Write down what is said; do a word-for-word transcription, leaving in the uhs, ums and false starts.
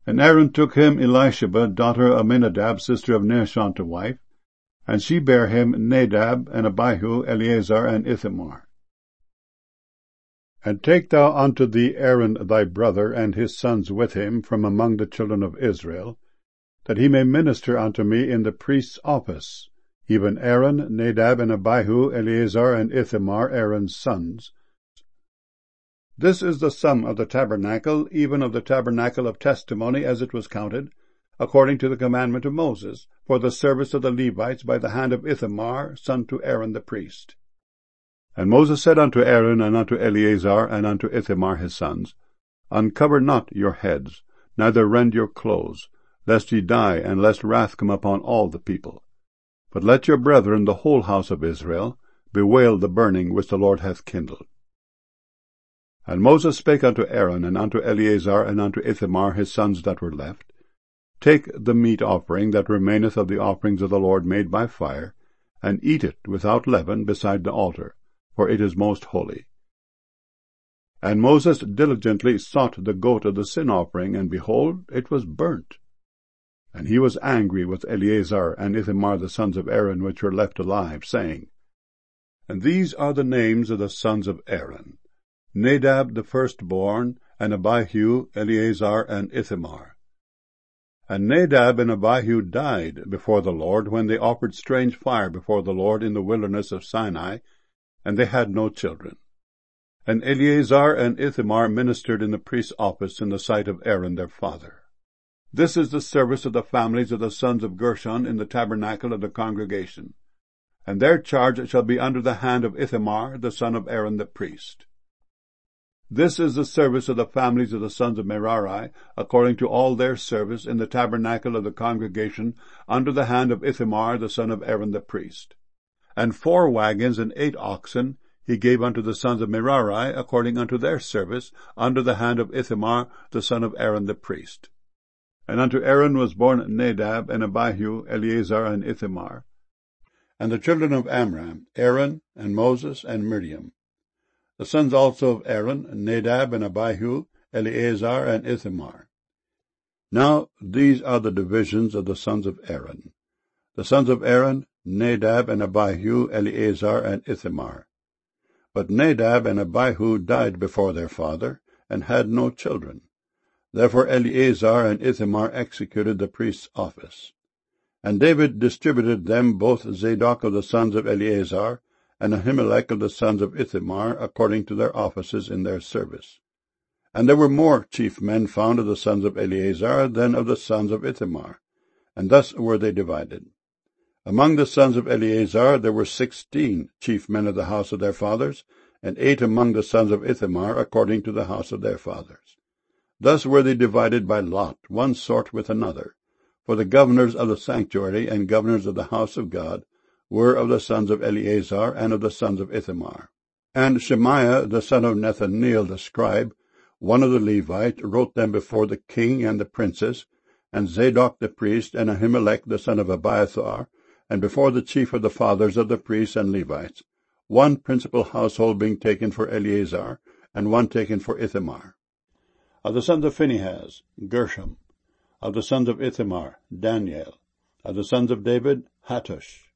And Aaron took him Elisheba, daughter of Aminadab, sister of Nahshon, to wife, and she bare him Nadab, and Abihu, Eleazar, and Ithamar. And take thou unto thee Aaron thy brother, and his sons with him, from among the children of Israel, that he may minister unto me in the priest's office, even Aaron, Nadab, and Abihu, Eleazar, and Ithamar, Aaron's sons. This is the sum of the tabernacle, even of the tabernacle of testimony, as it was counted, according to the commandment of Moses, for the service of the Levites by the hand of Ithamar, son to Aaron the priest. And Moses said unto Aaron, and unto Eleazar, and unto Ithamar his sons, Uncover not your heads, neither rend your clothes, lest ye die, and lest wrath come upon all the people. But let your brethren, the whole house of Israel, bewail the burning which the Lord hath kindled. And Moses spake unto Aaron, and unto Eleazar, and unto Ithamar his sons that were left, Take the meat offering that remaineth of the offerings of the Lord made by fire, and eat it without leaven beside the altar, for it is most holy. And Moses diligently sought the goat of the sin offering, and behold, it was burnt. And he was angry with Eleazar and Ithamar the sons of Aaron, which were left alive, saying, And these are the names of the sons of Aaron, Nadab the firstborn, and Abihu, Eleazar, and Ithamar. And Nadab and Abihu died before the Lord, when they offered strange fire before the Lord in the wilderness of Sinai, and they had no children. And Eleazar and Ithamar ministered in the priest's office in the sight of Aaron their father. This is the service of the families of the sons of Gershon in the tabernacle of the congregation, and their charge shall be under the hand of Ithamar, the son of Aaron the priest. This is the service of the families of the sons of Merari, according to all their service in the tabernacle of the congregation, under the hand of Ithamar, the son of Aaron the priest. And four wagons and eight oxen he gave unto the sons of Merari, according unto their service, under the hand of Ithamar, the son of Aaron the priest. And unto Aaron was born Nadab, and Abihu, Eleazar, and Ithamar. And the children of Amram, Aaron, and Moses, and Miriam. The sons also of Aaron, Nadab, and Abihu, Eleazar, and Ithamar. Now these are the divisions of the sons of Aaron. The sons of Aaron, Nadab, and Abihu, Eleazar, and Ithamar. But Nadab and Abihu died before their father, and had no children. Therefore Eleazar and Ithamar executed the priest's office. And David distributed them both Zadok of the sons of Eleazar, and Ahimelech of the sons of Ithamar, according to their offices in their service. And there were more chief men found of the sons of Eleazar than of the sons of Ithamar, and thus were they divided. Among the sons of Eleazar there were sixteen chief men of the house of their fathers, and eight among the sons of Ithamar, according to the house of their fathers. Thus were they divided by lot, one sort with another. For the governors of the sanctuary and governors of the house of God were of the sons of Eleazar and of the sons of Ithamar. And Shemaiah the son of Nethaneel the scribe, one of the Levites, wrote them before the king and the princes, and Zadok the priest, and Ahimelech the son of Abiathar, and before the chief of the fathers of the priests and Levites, one principal household being taken for Eleazar, and one taken for Ithamar. Of the sons of Phinehas, Gershom. Of the sons of Ithamar, Daniel. Of the sons of David, Hattush.